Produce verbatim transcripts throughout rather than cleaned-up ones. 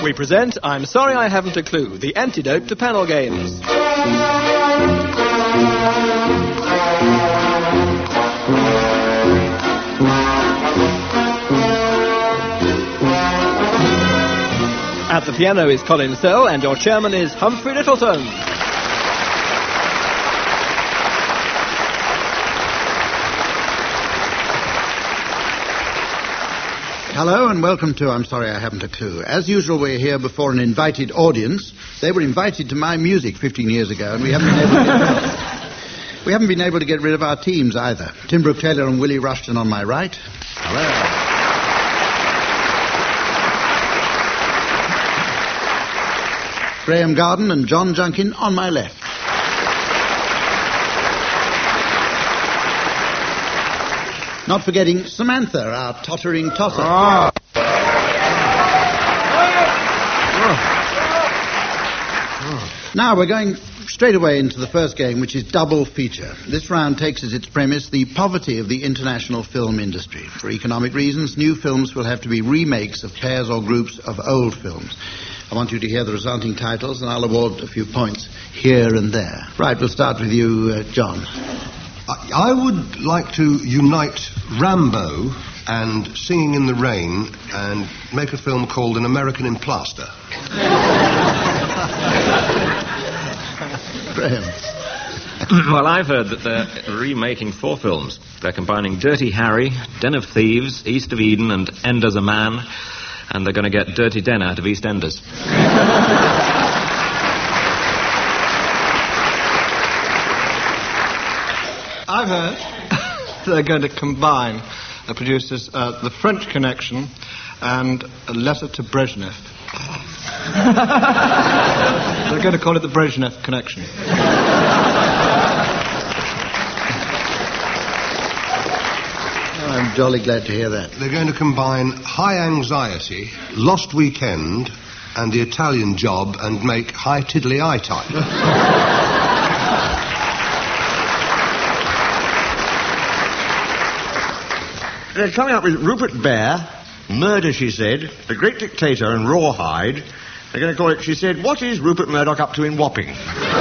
we present I'm Sorry I Haven't a Clue, the antidote to panel games. At the piano is Colin Sell, and your chairman is Humphrey Littleton. Hello and welcome to I'm Sorry I Haven't a Clue. As usual, we're here before an invited audience. They were invited to my music fifteen years ago, and we haven't been able to get rid of, we haven't been able to get rid of our teams either. Tim Brooke-Taylor and Willie Rushton on my right. Hello. Graham Garden and John Junkin on my left. Not forgetting Samantha, our tottering tosser. Oh. Oh. Now we're going straight away into the first game, which is Double Feature. This round takes as its premise the poverty of the international film industry. For economic reasons, new films will have to be remakes of pairs or groups of old films. I want you to hear the resulting titles, and I'll award a few points here and there. Right, we'll start with you, uh, John. I would like to unite Rambo and Singing in the Rain and make a film called An American in Plaster. Graham. Well, I've heard that they're remaking four films. They're combining Dirty Harry, Den of Thieves, East of Eden, and End as a Man, and they're going to get Dirty Den out of EastEnders. I've heard they're going to combine the producers uh, The French Connection and A Letter to Brezhnev. They're going to call it The Brezhnev Connection. I'm jolly glad to hear that. They're going to combine High Anxiety, Lost Weekend, and The Italian Job and make High Tiddly Eye Type. They're coming up with Rupert Bear, Murder, She Said, The Great Dictator, and Rawhide. They're going to call it, She Said, What is Rupert Murdoch up to in Wapping?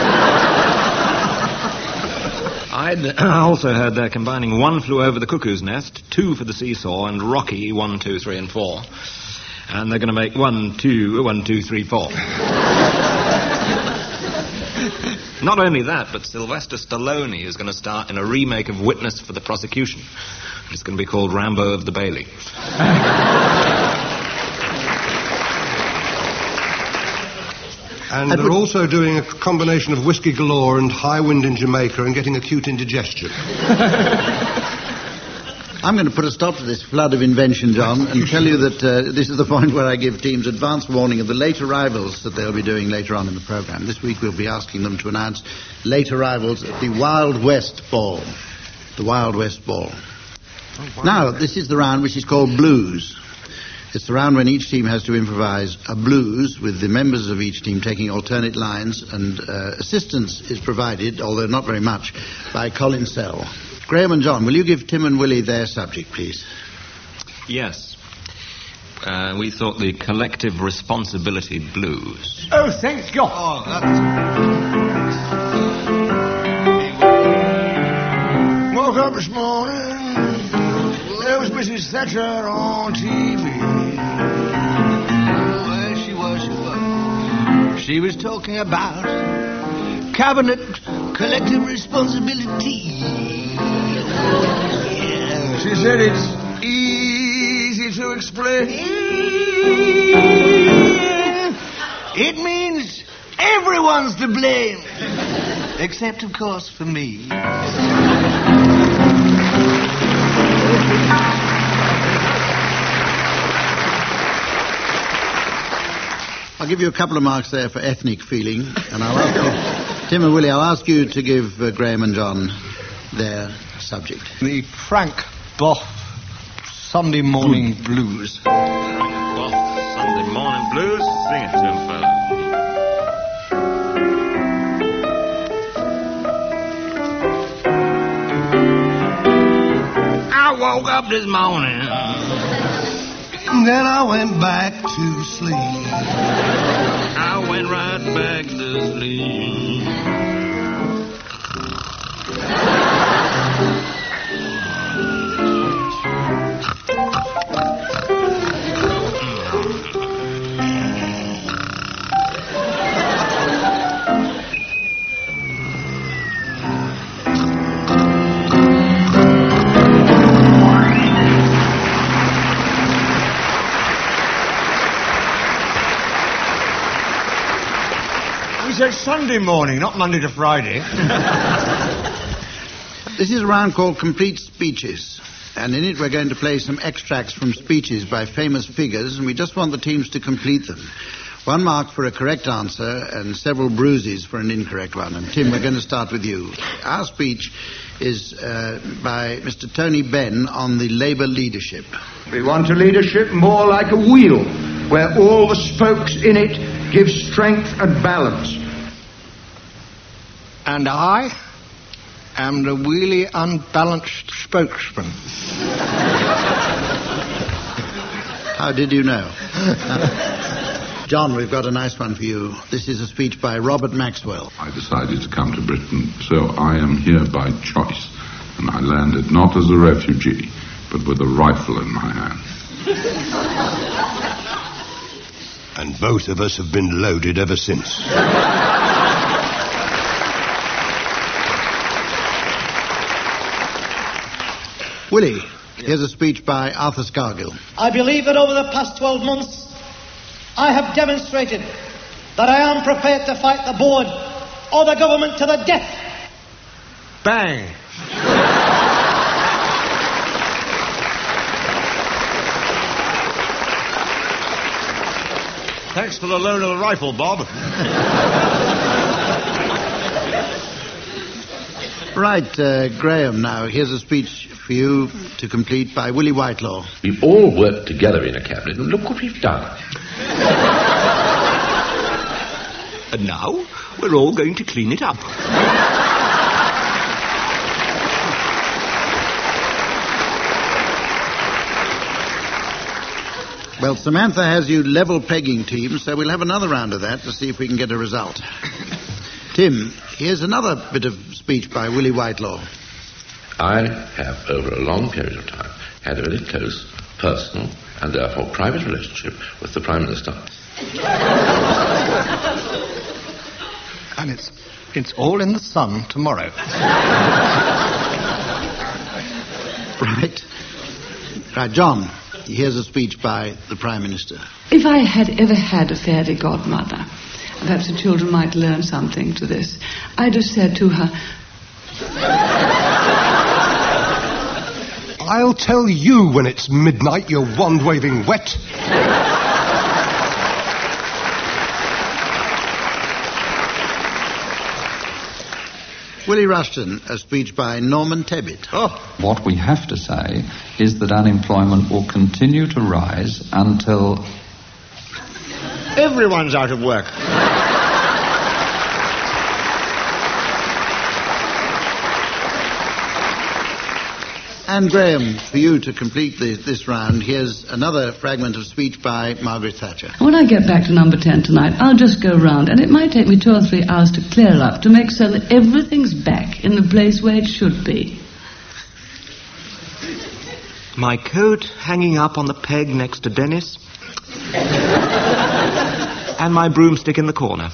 I'd also heard they're combining One Flew Over the Cuckoo's Nest, Two for the Seesaw, and Rocky, One, Two, Three, and Four. And they're going to make One, Two, One, Two, Three, Four. Not only that, but Sylvester Stallone is going to star in a remake of Witness for the Prosecution. It's going to be called Rambo of the Bailey. And they're also doing a combination of Whiskey Galore and High Wind in Jamaica and getting acute indigestion. I'm going to put a stop to this flood of invention, John, and tell you that uh, this is the point where I give teams advance warning of the late arrivals that they'll be doing later on in the programme. This week we'll be asking them to announce late arrivals at the Wild West Ball. The Wild West Ball. Oh, wow. Now, this is the round which is called Blues. It's the round when each team has to improvise a blues, with the members of each team taking alternate lines, and uh, assistance is provided, although not very much, by Colin Sell. Graham and John, will you give Tim and Willie their subject, please? Yes. Uh, we thought the collective responsibility blues. Oh, thank God. Oh, that's... Woke up this morning. There was Missus Thatcher on T V. Well, she was, she was. She was talking about cabinet collective responsibility. Yeah. She said it's easy to explain. It means everyone's to blame. Except, of course, for me. I'll give you a couple of marks there for ethnic feeling, and I'll ask you, Tim and Willie, I'll ask you to give uh, Graham and John their subject. The Frank Boff Sunday Morning mm. Blues. Frank Boff Sunday Morning Blues. Sing it to him, fella. I woke up this morning Then I went back to sleep. I went right back to sleep. It's Sunday morning, not Monday to Friday. This is a round called Complete Speeches, and in it we're going to play some extracts from speeches by famous figures, and we just want the teams to complete them. One mark for a correct answer and several bruises for an incorrect one. And Tim, we're going to start with you. Our speech is uh, by Mister Tony Benn on the Labour leadership. We want a leadership more like a wheel, where all the spokes in it give strength and balance. And I am the wheelie unbalanced spokesman. How did you know? John, we've got a nice one for you. This is a speech by Robert Maxwell. I decided to come to Britain, so I am here by choice. And I landed not as a refugee, but with a rifle in my hand. And both of us have been loaded ever since. Willie, here's a speech by Arthur Scargill. I believe that over the past twelve months, I have demonstrated that I am prepared to fight the board or the government to the death. Bang! Thanks for the loan of the rifle, Bob. Right, uh, Graham, now, here's a speech for you to complete by Willie Whitelaw. We've all worked together in a cabinet, and look what we've done. And now, we're all going to clean it up. Well, Samantha has you level pegging teams, so we'll have another round of that to see if we can get a result. Tim, here's another bit of speech by Willie Whitelaw. I have, over a long period of time, had a very close, personal, and therefore private relationship with the Prime Minister. And it's it's all in the Sun tomorrow. Right. Right, John, here's a speech by the Prime Minister. If I had ever had a fairy godmother, perhaps the children might learn something to this, I'd have said to her, I'll tell you when it's midnight, you wand-waving wet. Willie Rushton, a speech by Norman Tebbit. Oh. What we have to say is that unemployment will continue to rise until everyone's out of work. And Graham, for you to complete the, this round, here's another fragment of speech by Margaret Thatcher. when I get back to number ten tonight, I'll just go round, and it might take me two or three hours to clear up, to make so that everything's back in the place where it should be. My coat hanging up on the peg next to Dennis. And my broomstick in the corner.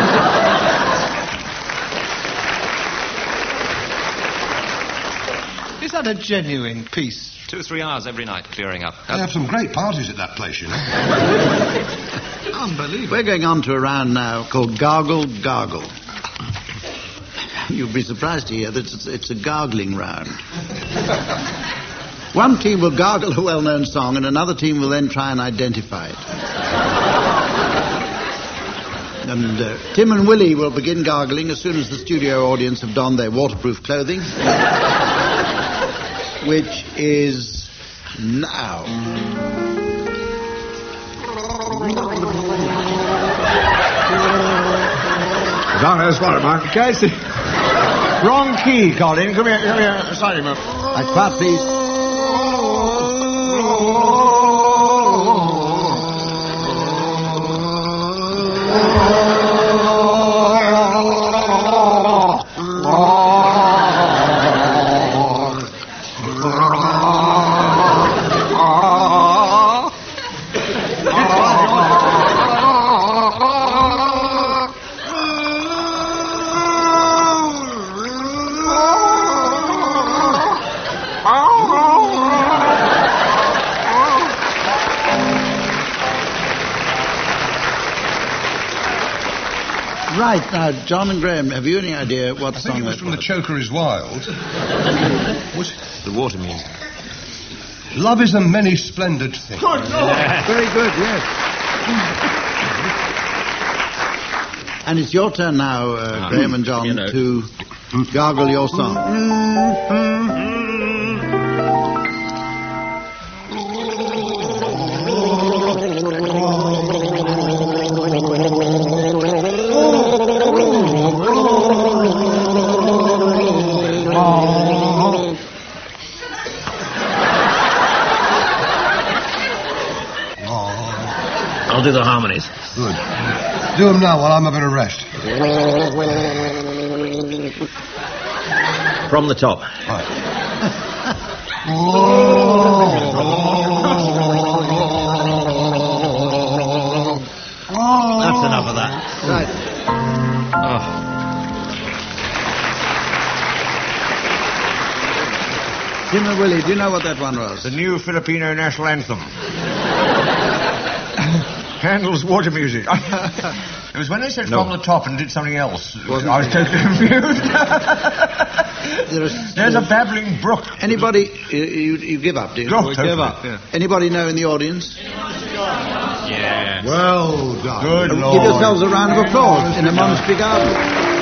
Is that a genuine piece? Two or three hours every night clearing up. They have some great parties at that place, you know. Unbelievable. We're going on to a round now called Gargle Gargle. You'll be surprised to hear that it's, it's a gargling round. One team will gargle a well-known song and another team will then try and identify it. And uh, Tim and Willie will begin gargling as soon as the studio audience have donned their waterproof clothing. Which is now. Don't spot it, Mark. Casey. Wrong key, Colin. Come here, come here. Sorry, man. Right, quiet, please. Right, now, John and Graham, have you any idea what I song think it was that from was? The Choker is Wild. Was The water music. Love is a many splendid thing. Good Lord! Very good, yes. And it's your turn now, uh, Graham and John, you know. to gargle your song. I'll do the harmonies. Good. Do them now while I'm having a rest. From the top. Right. That's enough of that. Right. Oh. Tim and Willie, do you know what that one was? The new Filipino national anthem. Handel's water music. It was when they said No. from the top and did something else. I was totally confused. There's, There's a babbling brook. Anybody, you, you, you give up, do you? Oh, totally. Give up, yeah. Anybody know in the audience? Yeah. Well done. Good Give Lord. yourselves a round of applause in a Monster Garden.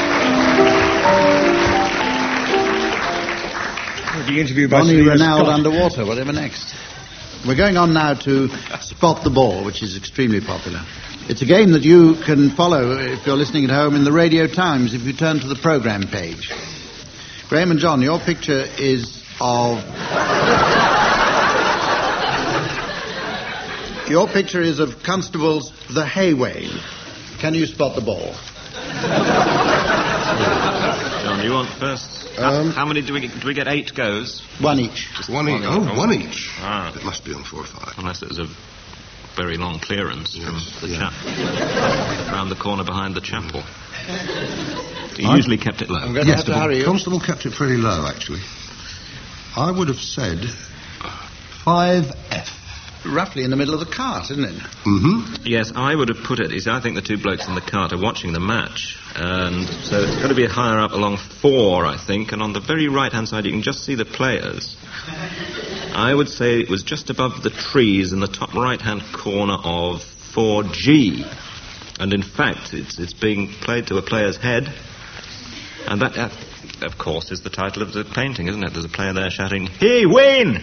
The interview by Bonnie Steve Renald Scott. underwater, whatever next. We're going on now to Spot the Ball, which is extremely popular. It's a game that you can follow if you're listening at home in the Radio Times if you turn to the programme page. Graham and John, your picture is of... Your picture is of Constable's The Haywain. Can you spot the ball? John, you want first? Um, How many do we get? Do we get eight goes? One each. One each. Oh, one each. Ah. It must be on four or five. Unless it was a very long clearance Yes, from the yeah. chap round the corner behind the chapel. He I- usually kept it low. I'm going to Yes, have to but hurry the you. Constable kept it pretty low, actually. I would have said five F. Roughly in the middle of the cart, isn't it? Mm-hmm. Yes, I would have put it. You see, I think the two blokes in the cart are watching the match, and so it's got to be higher up along four, I think. And on the very right-hand side, you can just see the players. I would say it was just above the trees in the top right-hand corner of four G, and in fact, it's it's being played to a player's head, and that, uh, of course, is the title of the painting, isn't it? There's a player there shouting, "He win!"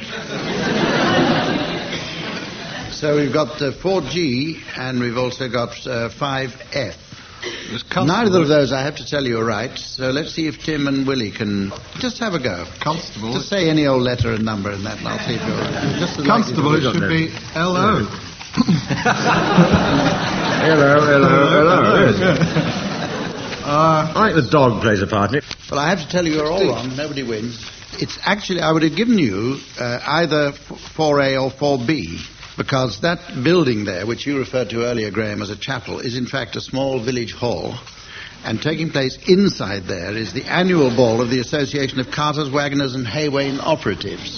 So we've got uh, four G and we've also got uh, five F. Neither of those, I have to tell you, are right. So let's see if Tim and Willie can just have a go. Constable. Just say any old letter and number and that, and I'll see if you're right. Just as Constable, likely it to should be L O. Hello, hello, hello. Uh, I think the dog plays a part in it. Well, I have to tell you, you're all wrong. Nobody wins. It's actually, I would have given you uh, either four A or four B, because that building there, which you referred to earlier, Graham, as a chapel, is in fact a small village hall. And taking place inside there is the annual ball of the Association of Carters, Wagoners and Haywain Operatives.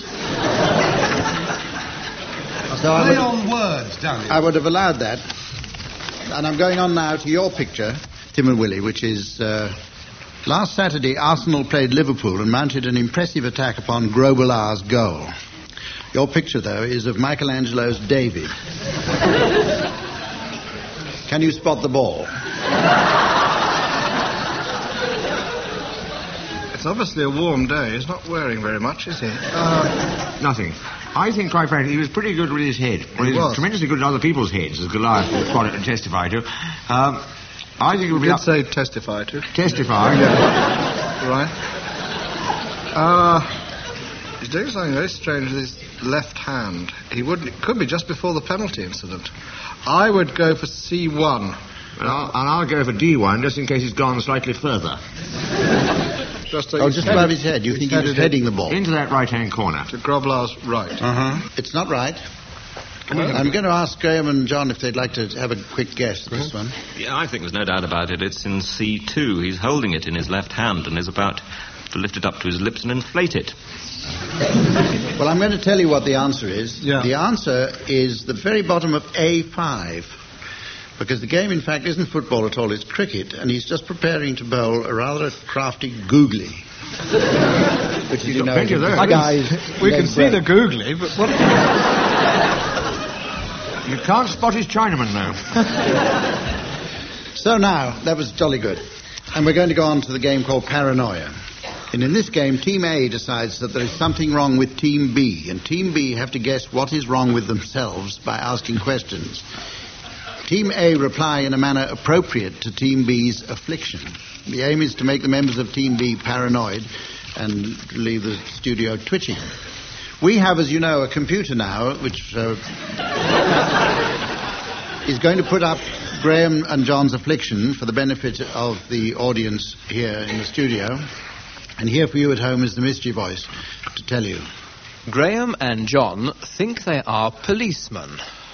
So I Play would, on words, damn it. I would have allowed that. And I'm going on now to your picture, Tim and Willie, which is... Uh, last Saturday, Arsenal played Liverpool and mounted an impressive attack upon Grobelar's goal. Your picture, though, is of Michelangelo's David. Can you spot the ball? It's obviously a warm day. He's not wearing very much, is he? Uh, nothing. I think, quite frankly, he was pretty good with his head. Well, he was was. tremendously good at other people's heads, as Goliath would quite testify to. Um, I think it would be Did up... say testify to. Testify? Right. Uh, he's doing something very strange with his left hand. He would It could be just before the penalty incident. I would go for C one. And I'll, and I'll go for D one, just in case he's gone slightly further. Just Oh, just above his head. You think he was heading the ball? Into that right-hand corner. To Grovelar's right. Uh-huh. It's not right. I'm going to ask Graham and John if they'd like to have a quick guess at this one. Yeah, I think there's no doubt about it. It's in C two. He's holding it in his left hand and is about to lift it up to his lips and inflate it. Well, I'm going to tell you what the answer is. Yeah. The answer is the very bottom of A five. Because the game, in fact, isn't football at all, it's cricket, and he's just preparing to bowl a rather crafty googly. Which, you know, is a disguised We can leg see the break. googly, but what... You can't spot his Chinaman now. So now, that was jolly good. And we're going to go on to the game called Paranoia. And in this game, Team A decides that there is something wrong with Team B, and Team B have to guess what is wrong with themselves by asking questions. Team A reply in a manner appropriate to Team B's affliction. The aim is to make the members of Team B paranoid and leave the studio twitching. We have, as you know, a computer now which uh, is going to put up Graham and John's affliction for the benefit of the audience here in the studio. And here for you at home is the mystery voice to tell you. Graham and John think they are policemen.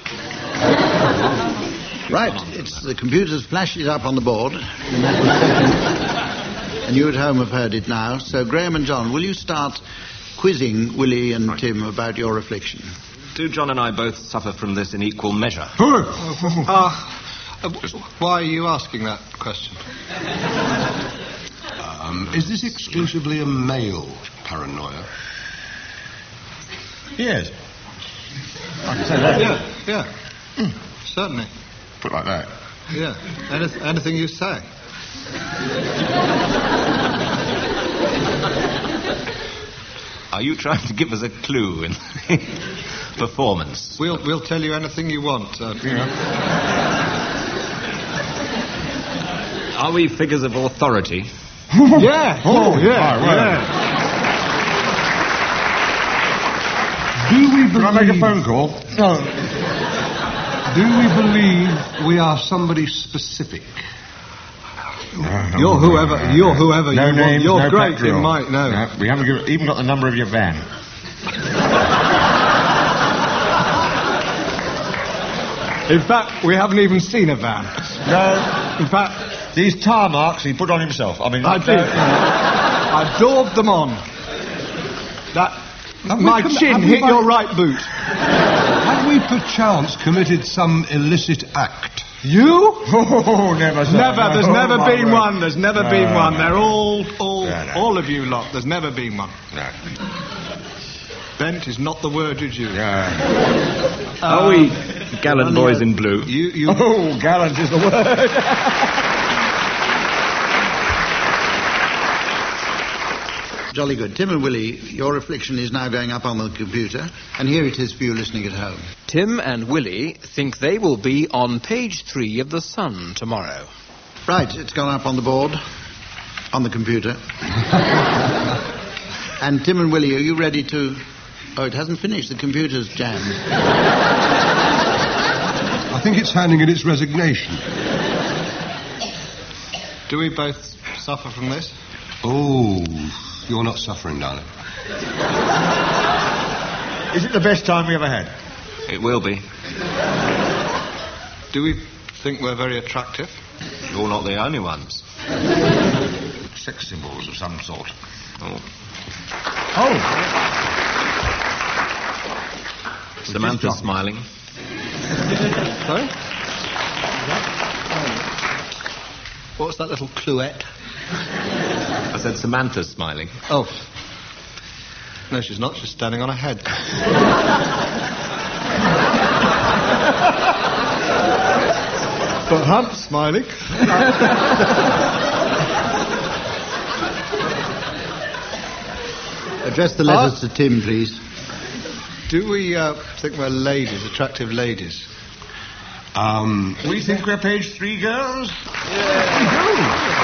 Right, it's the computer's flashed it up on the board in a matter of seconds, and you at home have heard it now. So, Graham and John, will you start quizzing Willie and right. Tim about your affliction? Do John and I both suffer from this in equal measure? uh, uh, why are you asking that question? Um, is this exclusively a male paranoia? Yes. I can say that. Yeah, yeah. Mm. Certainly. Put it like that. Yeah. Anyth- anything you say. Are you trying to give us a clue in performance? We'll we'll tell you anything you want. Uh, you know. Are we figures of authority? Yeah. Oh, yeah. Right, yeah. Do we believe... Can I make a phone call? No. Do we believe we are somebody specific? No, no, you're whoever. No, no, you're whoever. no you names, want. You're no great petrol. in my no. no. We haven't given, even got the number of your van. In fact, we haven't even seen a van. No. In fact, these tar marks he put on himself. I mean, I did. I daubed them on. That Have my com- chin hit by- your right boot. Have we perchance committed some illicit act? You? Oh, never, sir. Never. There's No, never my been word. one. There's never No, been one. no. They're all, all, No, no. all of you lot. There's never been one. No. Bent is not the word you'd use. No. Are we gallant boys in blue? You, you. Oh, gallant is the word. Jolly good. Tim and Willie, your affliction is now going up on the computer, and here it is for you listening at home. Tim and Willie think they will be on page three of The Sun tomorrow. Right, it's gone up on the board, on the computer. And Tim and Willie, are you ready to... Oh, it hasn't finished. The computer's jammed. I think it's handing in its resignation. Do we both suffer from this? Oh, you're not suffering, darling. Is it the best time we ever had? It will be. Do we think we're very attractive? You're not the only ones. Sex symbols of some sort. Oh. Oh. Samantha's smiling. Sorry? What's that little cluette? I said Samantha's smiling. Oh. No, she's not. She's standing on her head. But Hump's smiling. Address the letters uh, to Tim, please. Do we uh, think we're ladies, attractive ladies? Um, we think we're page three girls? Yeah. We do.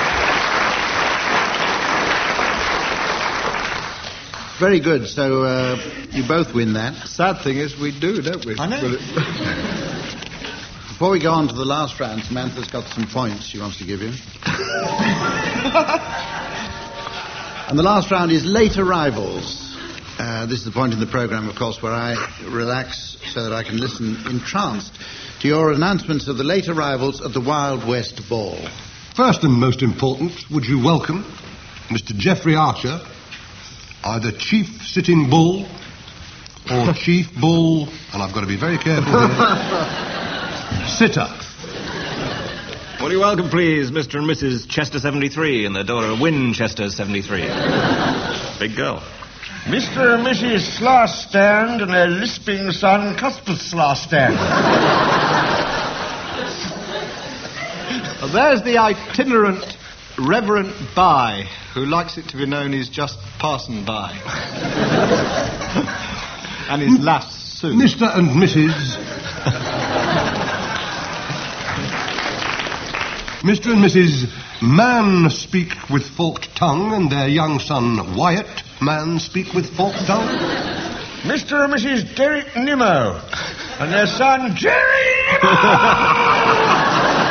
Very good. So uh, you both win that. Sad thing is we do, don't we? I know. Before we go on to the last round, Samantha's got some points she wants to give you. And the last round is late arrivals. Uh, this is the point in the programme, of course, where I relax so that I can listen entranced to your announcements of the late arrivals at the Wild West Ball. First and most important, would you welcome Mister Geoffrey Archer, either Chief Sitting Bull or Chief Bull, and I've got to be very careful here, Sitter. Will you welcome, please, Mister and Missus Chester seventy-three and their daughter Winchester seventy-three. Big girl. Mister and Missus Slarstand and their lisping son Cuthbert Slarstand. Well, there's the itinerant Reverend By, who likes it to be known as just passing by. And his lass, Sue. Mister and Missus Mister and Missus Man Speak with Forked Tongue and their young son Wyatt Man Speak with Forked Tongue. Mister and Missus Derek Nimmo and their son Jerry Nimmo.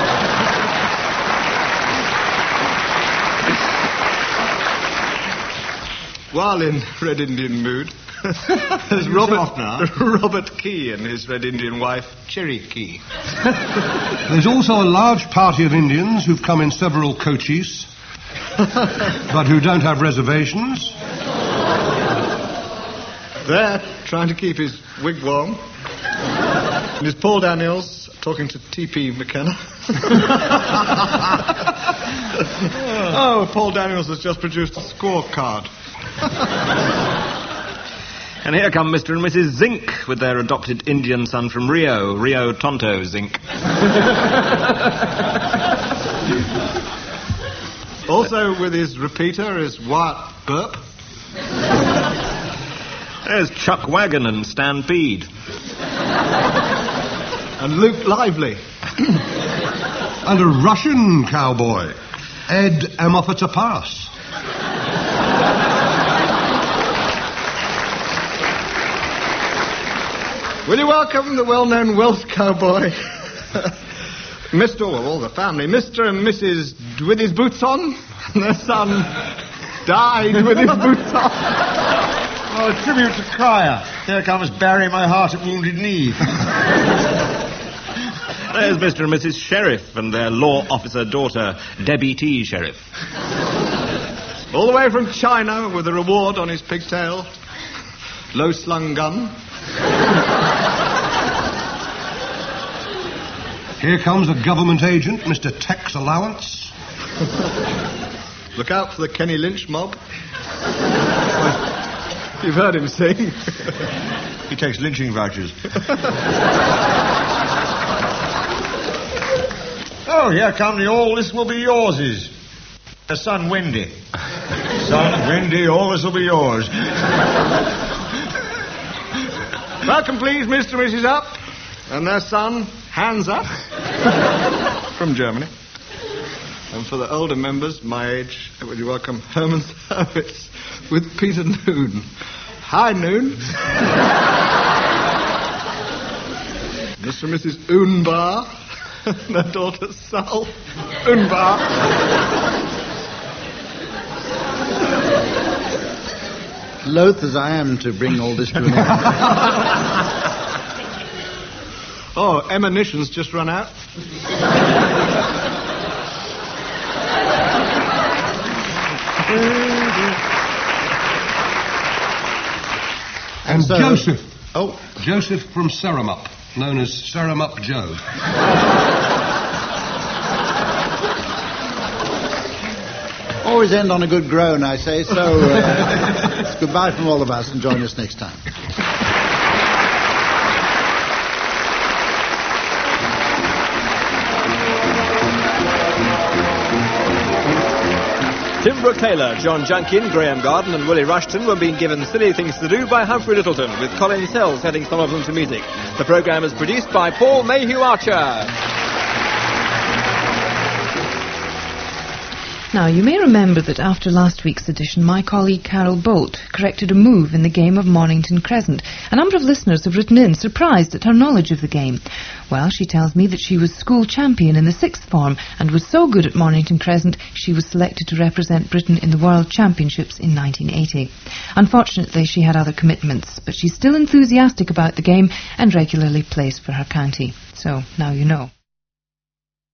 While in Red Indian mood, there's Robert, Robert Key and his Red Indian wife, Cherry Key. There's also a large party of Indians who've come in several coaches, but who don't have reservations. There, trying to keep his wig warm. And there's Paul Daniels talking to T P McKenna. Oh, Paul Daniels has just produced a scorecard. And here come Mister and Missus Zink with their adopted Indian son from Rio, Rio Tonto Zink. Also with his repeater is Wyatt Burp. There's Chuck Wagon and Stampede. And Luke Lively. And a Russian cowboy, Ed Amofatapas. Will you welcome the well-known Welsh cowboy, Mister well, all the family, Mister and Missus with his boots on, and their son died with his boots on. Oh, a tribute to Cryer. Here comes Barry, my heart at wounded knee. There's Mister and Missus Sheriff and their law officer daughter, Debbie T. Sheriff. All the way from China with a reward on his pigtail, low-slung gun. Here comes a government agent, Mister Tex Allowance. Look out for the Kenny Lynch mob. You've heard him sing. He takes lynching vouchers. Oh, here come the All This Will Be Yourses. The son Wendy. Son Wendy, all this will be yours. Welcome, please, Mister and Missus Up, and their son, Hands Up, from Germany. And for the older members, my age, would you welcome Herman Service with Peter Noon. Hi, Noon. Mister and Missus Oonbar, and their daughter, Sal Oonbar. Loath as I am to bring all this to an end. Oh, emanations just run out. And so, Joseph. Oh. Joseph from Seramup, known as Seramup Joe. Always end on a good groan, I say, so uh, goodbye from all of us and join us next time. Tim Brooke Taylor, John Junkin, Graham Garden and Willie Rushton were being given Silly Things to Do by Humphrey Littleton, with Colin Sells setting some of them to music. The programme is produced by Paul Mayhew Archer. Now, you may remember that after last week's edition, my colleague Carol Bolt corrected a move in the game of Mornington Crescent. A number of listeners have written in, surprised at her knowledge of the game. Well, she tells me that she was school champion in the sixth form and was so good at Mornington Crescent, she was selected to represent Britain in the World Championships in nineteen eighty. Unfortunately, she had other commitments, but she's still enthusiastic about the game and regularly plays for her county. So, now you know.